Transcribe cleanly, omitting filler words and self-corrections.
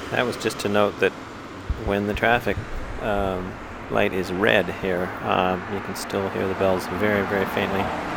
That was just to note that when the traffic light is red here, you can still hear the bells very, very faintly.